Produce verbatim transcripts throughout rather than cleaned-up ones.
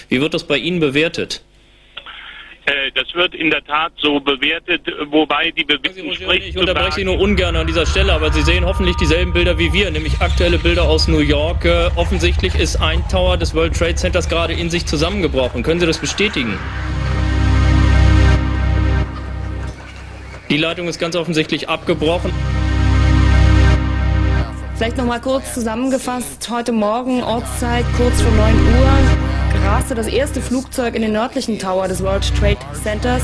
Wie wird das bei Ihnen bewertet? Das wird in der Tat so bewertet, wobei die Bewegung spricht. Ich unterbreche Sie nur ungern an dieser Stelle, aber Sie sehen hoffentlich dieselben Bilder wie wir, nämlich aktuelle Bilder aus New York. Äh, offensichtlich ist ein Tower des World Trade Centers gerade in sich zusammengebrochen. Können Sie das bestätigen? Die Leitung ist ganz offensichtlich abgebrochen. Vielleicht noch mal kurz zusammengefasst. Heute Morgen, Ortszeit, kurz vor neun Uhr, raste das erste Flugzeug in den nördlichen Tower des World Trade Centers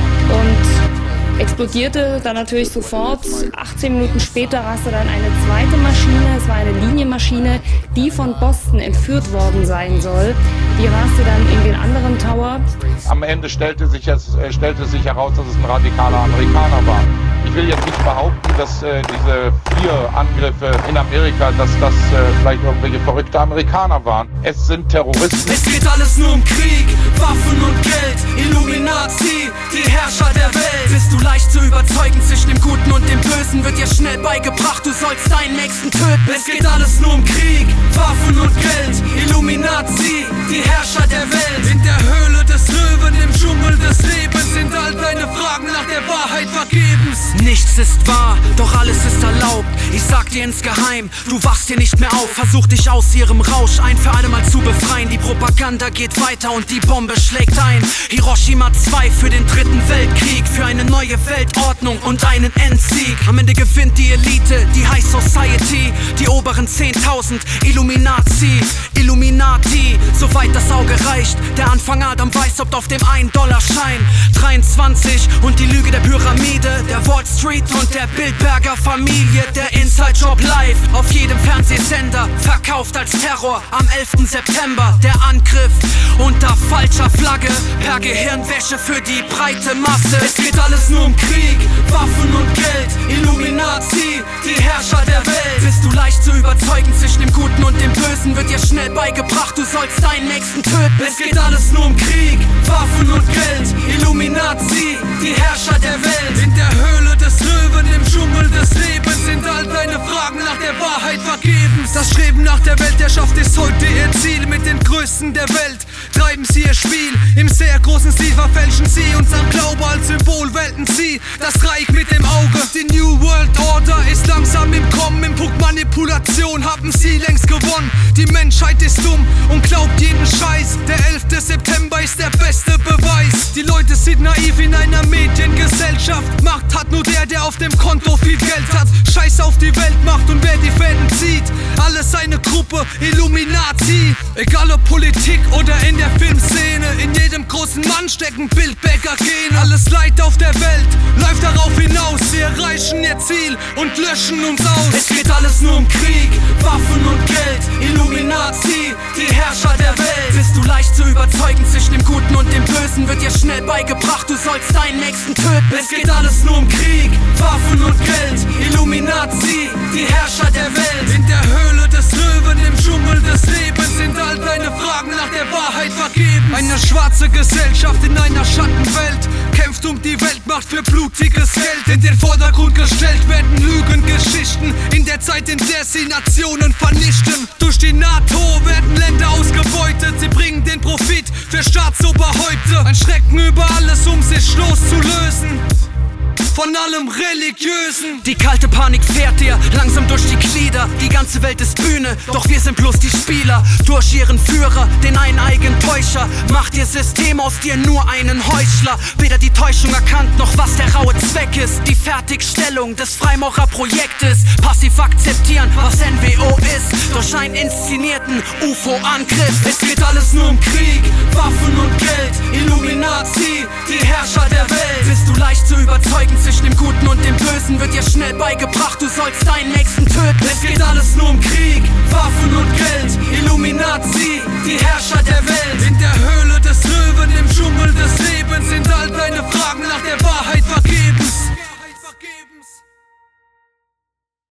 und explodierte dann natürlich sofort. achtzehn Minuten später raste dann eine zweite Maschine. Es war eine Linienmaschine, die von Boston entführt worden sein soll. Die raste dann in den anderen Tower. Am Ende stellte sich, jetzt, äh, stellte sich heraus, dass es ein radikaler Amerikaner war. Ich will jetzt nicht behaupten, dass äh, diese vier Angriffe in Amerika, dass das äh, vielleicht irgendwelche verrückte Amerikaner waren. Es sind Terroristen. Es geht alles nur um Krieg, Waffen und Geld, Illuminati, die Herrscher der Welt. Bist du leicht zu überzeugen, zwischen dem Guten und dem Bösen wird dir schnell beigebracht, du sollst deinen Nächsten töten. Es geht alles nur um Krieg, Waffen und Geld, Illuminati, die Herrscher der Welt. In der Höhle des Löwen, im Dschungel des Lebens sind all deine Fragen nach der Wahrheit vergebens. Nichts ist wahr, doch alles ist erlaubt. Ich sag dir insgeheim, du wachst hier nicht mehr auf. Versuch dich aus ihrem Rausch ein für alle Mal zu befreien. Die Propaganda geht weiter und die Bombe schlägt ein. Hiroshima zwei für den dritten Weltkrieg, für eine neue Weltordnung und einen Endsieg. Am Ende gewinnt die Elite, die High Society, die oberen zehntausend, Illuminati, Illuminati, soweit das Auge reicht. Der Anfang Adam weiß, ob auf dem ein Dollar Schein dreiundzwanzig und die Lüge der Pyramide, der Wall Street und der Bildberger Familie, der Inside Job live auf jedem Fernsehsender, verkauft als Terror am elften September. Der Angriff unter falscher Flagge, per Gehirnwäsche für die breite Masse. Es geht alles nur um Krieg, Waffen und Geld, Illuminati, die Herrscher der Welt. Bist du leicht zu überzeugen, zwischen dem Guten und dem Bösen wird dir schnell beigebracht, du sollst deinen Nächsten töten. Es geht alles nur um Krieg, Waffen und Geld, Illuminati, die Herrscher der Welt. In der Höhle des Löwen, im Dschungel des Lebens sind all deine Fragen nach der Wahrheit vergebens. Das Streben nach der Weltherrschaft ist heute ihr Ziel. Mit den Größten der Welt treiben sie ihr Spiel. Im sehr großen Stil verfälschen sie unseren Glaube als Symbol, welten sie das Reich mit dem Auge. Die New World Order ist langsam im Kommen. Im Punkt Manipulation haben sie längst gewonnen. Die Menschheit ist dumm und glaubt jeden Scheiß. Der elfte September ist der beste Beweis. Die Leute sind naiv in einer Mediengesellschaft. Macht hat nur der, der auf dem Konto viel Geld hat. Scheiß auf die Weltmacht und wer die Fäden zieht. Alles eine Gruppe, Illuminati. Egal ob Politik oder in der Filmszene, in jedem großen Mann stecken Bildbäcker-Gene. Alles Leid auf der Welt läuft darauf hinaus. Sie erreichen ihr Ziel und löschen uns aus. Es geht alles nur um Krieg, Waffen und Geld, Illuminati, die Herrscher der Welt. Bist du leicht zu überzeugen, zwischen dem Guten und dem Bösen wird dir schnell beigebracht, du sollst deinen Nächsten töten. Es geht alles nur um Krieg, Waffen und Geld, Illuminati, die Herrscher der Welt. In der Höhle des Löwen, im Dschungel des Lebens sind all deine Fragen nach der Wahrheit vergebens. Eine schwarze Gesellschaft in einer Schattenwelt kämpft um die Weltmacht für blutiges Geld. In den Vordergrund gestellt werden Lügengeschichten in der Zeit, in der sie Nationen vernichten. Durch die NATO werden Länder ausgebeutet, sie bringen den Profit für Staatsoberhäupter. Ein Schrecken über alles, um sich loszulösen von allem Religiösen. Die kalte Panik fährt dir langsam durch die Glieder. Die ganze Welt ist Bühne, doch wir sind bloß die Spieler. Durch ihren Führer, den eineigen Täuscher, macht ihr System aus dir nur einen Heuchler. Weder die Täuschung erkannt, noch was der raue Zweck ist. Die Fertigstellung des Freimaurerprojektes. Passiv akzeptieren, was N W O ist, durch einen inszenierten U F O-Angriff. Es geht alles nur um Krieg, Waffen und Geld, Illuminati, die Herrscher der Welt. Bist du leicht zu überzeugen, zwischen dem Guten und dem Bösen wird dir schnell beigebracht, du sollst deinen Nächsten töten. Es geht alles nur um Krieg, Waffen und Geld, Illuminati, die